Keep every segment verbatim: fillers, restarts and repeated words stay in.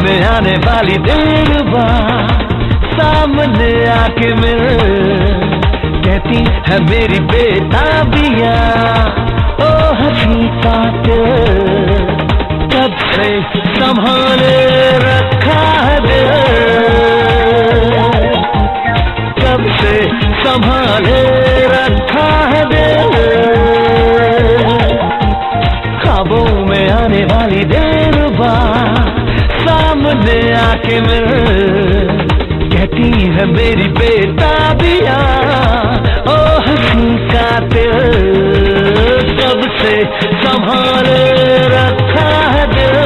में आने वाली देर बाद सामने आके मिल, कहती है मेरी बेताबिया ओ हंसी कातिल, कब से संभाले रखा है दिल, कब से संभाले रखा है दिल, ख्वाबों में आने वाली देर बाद सामने आके मिल, कहती है मेरी बेताबिया ओ हंसी कातिल, कब से संभाले रखा है दिल,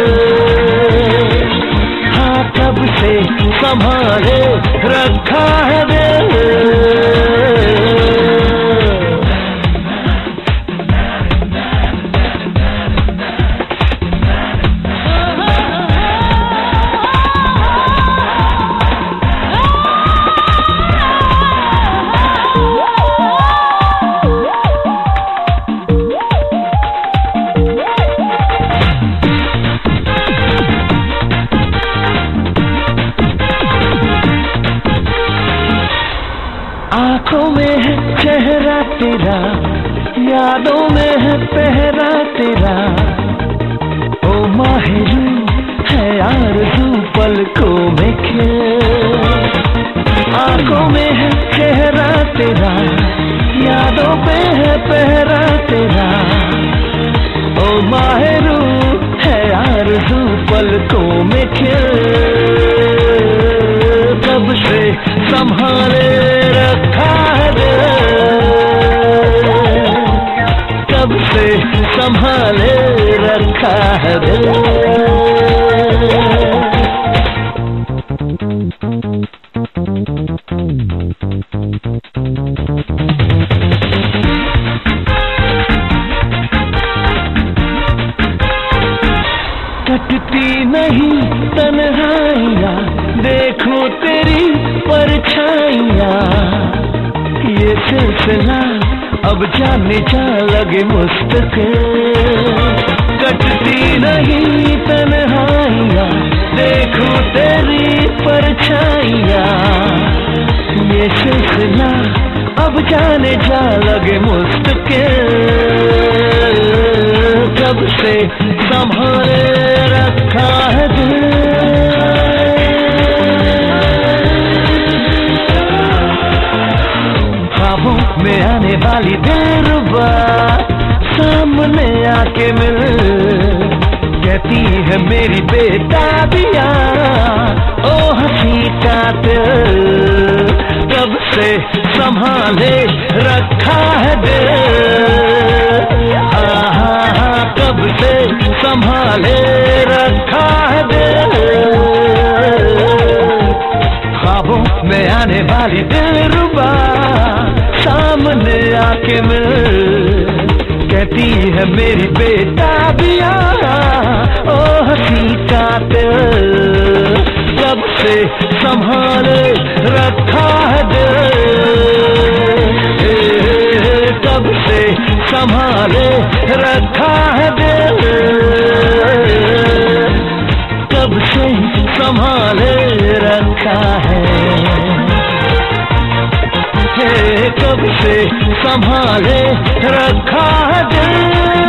हाँ कब से संभाले रखा है दिल। आँखों में है चेहरा तेरा, यादों में है पहरा तेरा, ओ माहिरू है आरज़ू पलकों में खिल, आँखों में है चेहरा तेरा, यादों पे है पहरा तेरा, ओ माहिरू है आरज़ू पलकों में खिल, कब से संभाले रखा है दिल, कब से संभाले रखा है दिल। कटती नहीं तन्हाइयाँ, देखो तेरी परछाइयाँ, ये सिलसिला अब जाने जा लगे मुस्तकिल, कटती नहीं तन्हाइयाँ, देखो तेरी परछाइयाँ, ये सिलसिला अब जाने जा लगे मुस्तकिल, कब से संभाले रखा है दिल, ख्वाबों में आने वाली देर बाद सामने आके मिल, कहती है मेरी बेताबिया ओ हंसी कातिल, कब से संभाले रखा है दिल, हाँ हाँ हाँ कब से संभाले रखा है दिल, ख्वाबों में आने वाली दिलरुबा सामने आके मिल, कहती है मेरी बेताबिया ओ हंसी कातिल, कब से संभाले रखा है दिल, कब से संभाले रखा है दिल, कब से संभाले रखा है, कब से संभाले रखा है दिल।